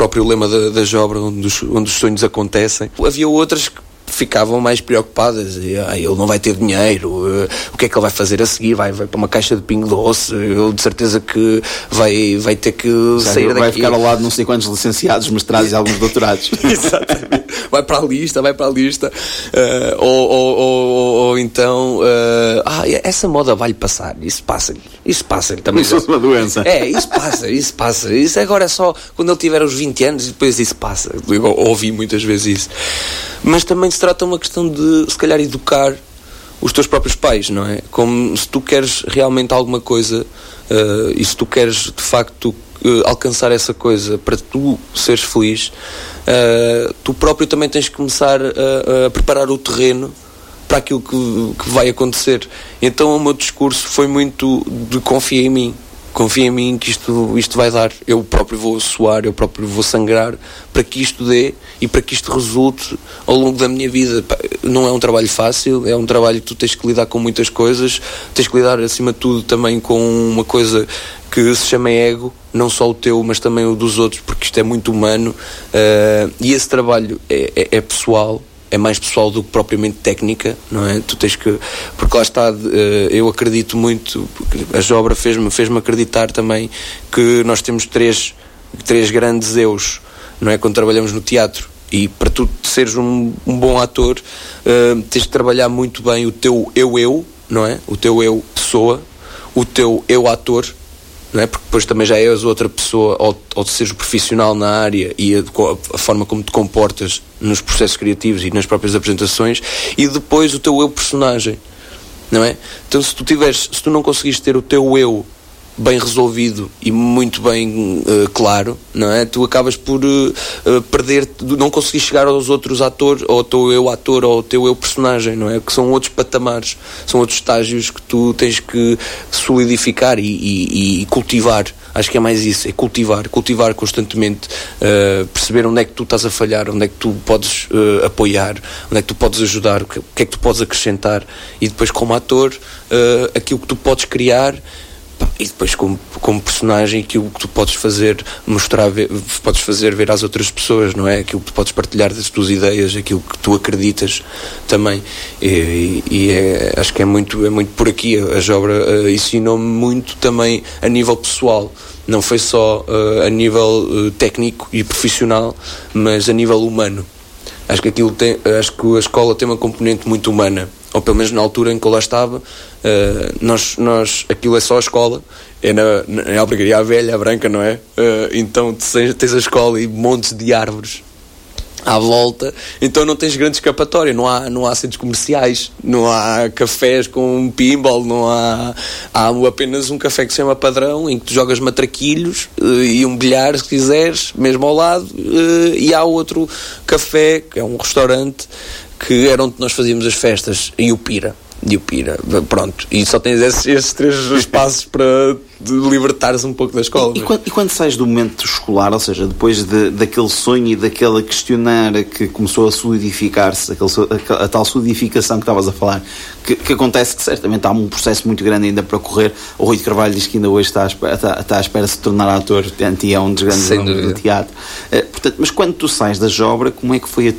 próprio lema da Jobra, onde os sonhos acontecem. Havia outras que ficavam mais preocupadas, ele não vai ter dinheiro, o que é que ele vai fazer a seguir, vai para uma caixa de Pingo Doce, eu de certeza que vai ter que sair daqui. Vai ficar ao lado de não sei quantos licenciados, mestrados e alguns doutorados. Exatamente, vai para a lista, ou então essa moda vai-lhe passar, isso passa também. Isso é uma doença. Isso passa, isso agora é só quando ele tiver os 20 anos e depois isso passa. Eu ouvi muitas vezes isso. Mas também se trata de uma questão de, se calhar, educar os teus próprios pais, não é? Como se tu queres realmente alguma coisa e se tu queres, de facto, alcançar essa coisa para tu seres feliz, tu próprio também tens que começar a preparar o terreno para aquilo que vai acontecer. Então o meu discurso foi muito de confia em mim que isto vai dar, eu próprio vou suar, eu próprio vou sangrar para que isto dê e para que isto resulte ao longo da minha vida. Não é um trabalho fácil, é um trabalho que tu tens que lidar com muitas coisas, tens que lidar acima de tudo também com uma coisa que se chama ego, não só o teu, mas também o dos outros, porque isto é muito humano, e esse trabalho é pessoal, é mais pessoal do que propriamente técnica, não é? Tu tens que... Porque lá está, eu acredito muito, a Jobra fez-me acreditar também que nós temos três grandes eus, não é? Quando trabalhamos no teatro. E para tu seres um bom ator, tens de trabalhar muito bem o teu eu, não é? O teu eu pessoa, o teu eu ator, não é? Porque depois também já és outra pessoa ao seres profissional na área e a forma como te comportas nos processos criativos e nas próprias apresentações, e depois o teu eu personagem, não é? Então se tu não conseguires ter o teu eu bem resolvido e muito bem claro, não é? Tu acabas por perder, não conseguir chegar aos outros atores, ou ao teu eu ator, ou ao teu eu personagem, não é? Que são outros patamares, são outros estágios que tu tens que solidificar e cultivar. Acho que é mais isso, é cultivar constantemente, perceber onde é que tu estás a falhar, onde é que tu podes apoiar, onde é que tu podes ajudar, o que é que tu podes acrescentar, e depois como ator, aquilo que tu podes criar, e depois como personagem aquilo que tu podes fazer, podes fazer ver às outras pessoas, não é? Aquilo que tu podes partilhar das tuas ideias, aquilo que tu acreditas também, acho que é muito por aqui. A Jobra ensinou-me muito também a nível pessoal, não foi só a nível técnico e profissional, mas a nível humano. Acho que a escola tem uma componente muito humana, ou pelo menos na altura em que eu lá estava. Aquilo é só a escola, é na Albergaria à Velha, à Branca, não é? Então tens a escola e montes de árvores à volta, então não tens grande escapatória, não há centros comerciais, não há cafés com pinball, há apenas um café que se chama Padrão, em que tu jogas matraquilhos e um bilhar, se quiseres, mesmo ao lado, e há outro café, que é um restaurante, que era onde nós fazíamos as festas, e o Pira, pronto, e só tens esses três espaços para libertares um pouco da escola. E quando sais do momento escolar, ou seja, depois daquele sonho e daquele questionar que começou a solidificar-se, a tal solidificação que estavas a falar, que acontece, que certamente há um processo muito grande ainda para correr. O Rui de Carvalho diz que ainda hoje está à espera de se tornar ator, e é um dos grandes nomes do teatro. Portanto, mas quando tu sais da Jobra, como é que foi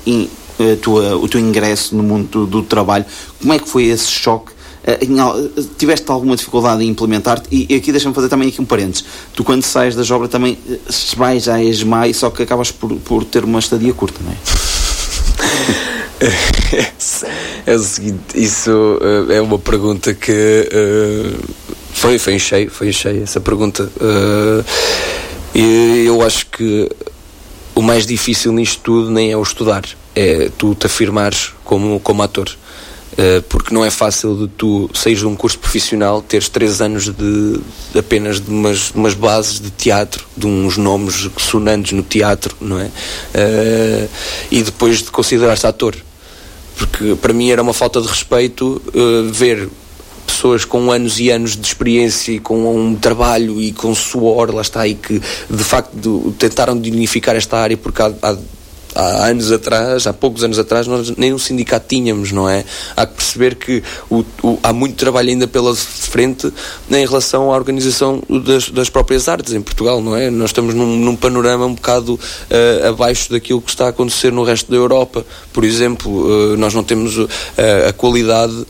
o teu ingresso no mundo do trabalho? Como é que foi esse choque? Tiveste alguma dificuldade em implementar-te? E aqui deixa-me fazer também aqui um parênteses. Tu quando sais da Jobra também vais já a ESMAI, só que acabas por ter uma estadia curta, não é? É o seguinte, isso é uma pergunta que foi em cheio essa pergunta, e eu acho que o mais difícil nisto tudo nem é o estudar, é tu te afirmares como ator. Porque não é fácil de tu saíres de um curso profissional, teres 3 anos apenas de umas bases de teatro, de uns nomes sonantes no teatro, não é? E depois de considerar-se ator. Porque para mim era uma falta de respeito ver pessoas com anos e anos de experiência e com um trabalho e com suor, lá está, e que de facto tentaram dignificar esta área, porque há há poucos anos atrás, nós nem um sindicato tínhamos, não é? Há que perceber que há muito trabalho ainda pela frente em relação à organização das próprias artes em Portugal, não é? Nós estamos num panorama um bocado abaixo daquilo que está a acontecer no resto da Europa. Por exemplo, nós não temos a qualidade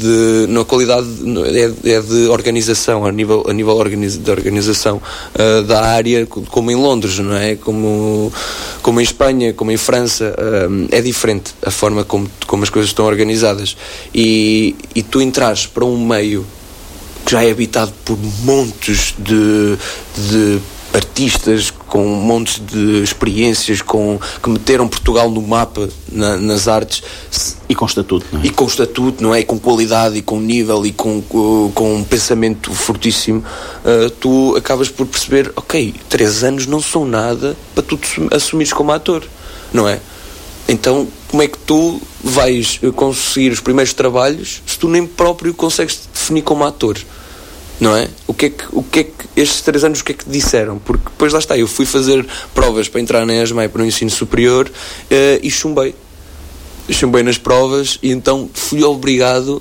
de organização, a nível de organização da área, como em Londres, não é? Como em Espanha, como em França, é diferente a forma como as coisas estão organizadas. E tu entrares para um meio que já é habitado por montes de artistas com montes de experiências que meteram Portugal no mapa nas artes e com estatuto, não é? E com estatuto, não é? E com qualidade e com nível e com um pensamento fortíssimo, tu acabas por perceber, ok, 3 anos não são nada para tu te assumires como ator, não é? Então como é que tu vais conseguir os primeiros trabalhos se tu nem próprio consegues te definir como ator? Não é? O que é que estes 3 anos, o que é que disseram? Porque depois lá está, eu fui fazer provas para entrar na ESMAI para o ensino superior e chumbei nas provas, e então fui obrigado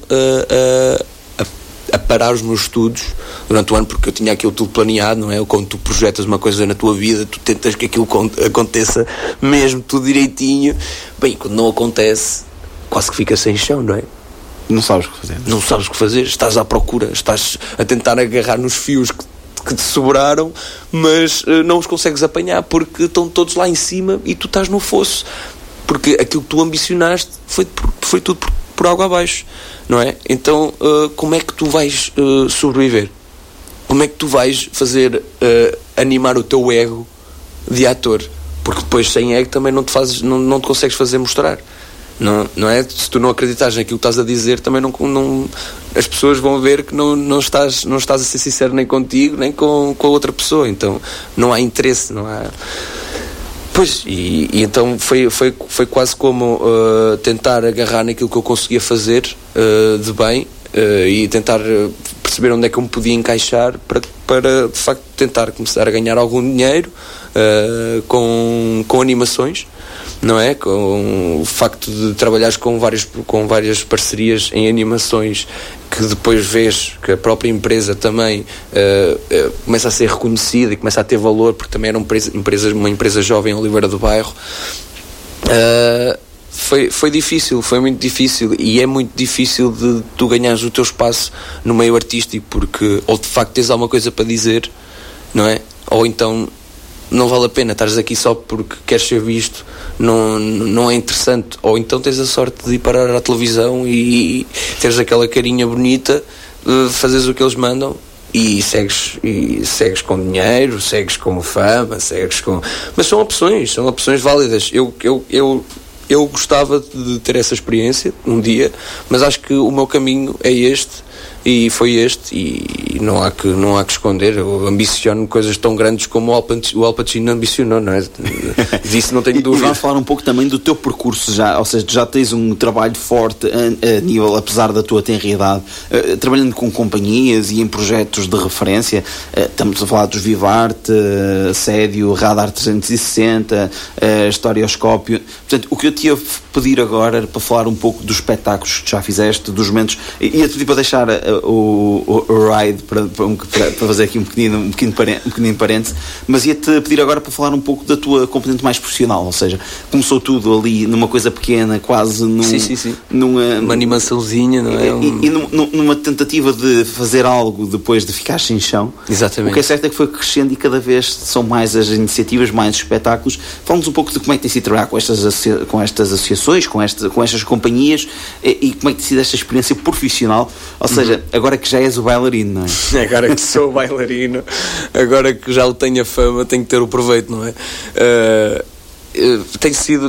a parar os meus estudos durante o ano, porque eu tinha aquilo tudo planeado, não é? Quando tu projetas uma coisa na tua vida, tu tentas que aquilo aconteça mesmo tudo direitinho. Bem, quando não acontece, quase que fica sem chão, não é? Não sabes o que fazer. Não sabes o que fazer, estás à procura, estás a tentar agarrar nos fios que te sobraram, mas não os consegues apanhar porque estão todos lá em cima e tu estás no fosso. Porque aquilo que tu ambicionaste foi tudo por água abaixo, não é? Então, como é que tu vais sobreviver? Como é que tu vais fazer animar o teu ego de ator? Porque depois sem ego também não te consegues fazer mostrar. Não é? Se tu não acreditares naquilo que estás a dizer, também não as pessoas vão ver que não estás a ser sincero nem contigo, nem com a outra pessoa. Então não há interesse, não há... Pois, e então foi quase como tentar agarrar naquilo que eu conseguia fazer de bem, e tentar perceber onde é que eu me podia encaixar para de facto tentar começar a ganhar algum dinheiro com animações, não é? Com o facto de trabalhares com várias parcerias em animações, que depois vês que a própria empresa também começa a ser reconhecida e começa a ter valor, porque também era uma empresa jovem em Oliveira do Bairro. Foi difícil, foi muito difícil, e é muito difícil de tu ganhares o teu espaço no meio artístico, porque ou de facto tens alguma coisa para dizer, não é? Ou então não vale a pena, estás aqui só porque queres ser visto, não é interessante. Ou então tens a sorte de ir parar à televisão e teres aquela carinha bonita, fazes o que eles mandam e segues com dinheiro, segues com fama, mas são opções válidas. Eu gostava de ter essa experiência um dia, mas acho que o meu caminho é este, e foi este, e não há que esconder. Eu ambiciono coisas tão grandes como o Al Pacino ambicionou, não é? Disso não tenho dúvida. Vamos falar um pouco também do teu percurso já, ou seja, tu já tens um trabalho forte a nível, apesar da tua tenra idade, trabalhando com companhias e em projetos de referência. Estamos a falar dos Vivarte, Assédio, Radar 360, Historioscópio. Portanto, o que eu te ia pedir agora era para falar um pouco dos espetáculos que já fizeste, dos momentos, ia-te pedir para deixar o ride para fazer aqui um pequenino parêntese, mas ia-te pedir agora para falar um pouco da tua componente mais profissional, ou seja, começou tudo ali numa coisa pequena, quase uma animaçãozinha, não é? E numa tentativa de fazer algo depois de ficar sem chão. Exatamente. O que é certo é que foi crescendo e cada vez são mais as iniciativas, mais espetáculos. Fala-nos um pouco de como é que tem sido trabalhar com estas associações, com estas companhias, e como é que tem sido esta experiência profissional, ou seja, agora que já és o bailarino, não é? Agora que sou o bailarino, agora que já tenho a fama, tenho que ter o proveito, não é? Tem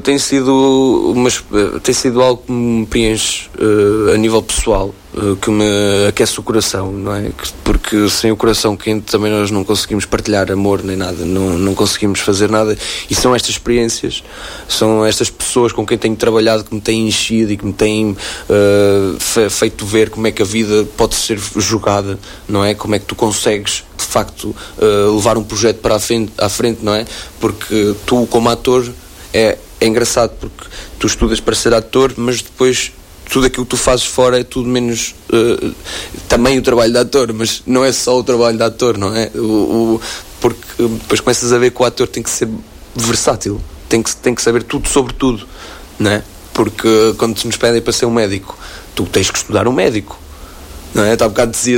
sido algo que me preenche a nível pessoal, que me aquece o coração, não é? Porque sem o coração quente também nós não conseguimos partilhar amor nem nada, não conseguimos fazer nada. E são estas experiências, são estas pessoas com quem tenho trabalhado que me têm enchido e que me têm feito ver como é que a vida pode ser jogada, não é? Como é que tu consegues de facto levar um projeto para à frente, não é? Porque tu, como ator, é é engraçado porque tu estudas para ser ator, mas depois tudo aquilo que tu fazes fora é tudo menos também o trabalho de ator, mas não é só o trabalho de ator, não é? Porque depois começas a ver que o ator tem que ser versátil, tem que saber tudo sobre tudo, não é? Porque quando nos pedem para ser um médico, tu tens que estudar um médico, não é? Tu há bocado dizias,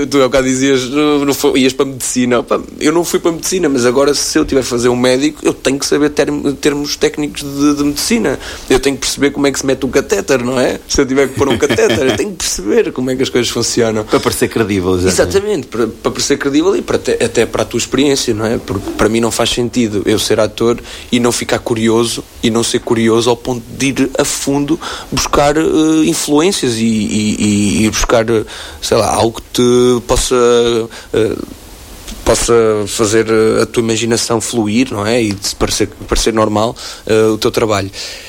ias para a medicina. Opa, eu não fui para a medicina, mas agora se eu tiver a fazer um médico, eu tenho que saber termos técnicos de medicina. Eu tenho que perceber como é que se mete um catéter, não é? Se eu tiver que pôr um catéter, eu tenho que perceber como é que as coisas funcionam. Para parecer credível, exatamente, para parecer credível e até para a tua experiência, não é? Porque para mim não faz sentido eu ser ator e não ficar curioso, e não ser curioso ao ponto de ir a fundo buscar influências e buscar, sei lá, algo que te possa fazer a tua imaginação fluir, não é? E parecer normal o teu trabalho.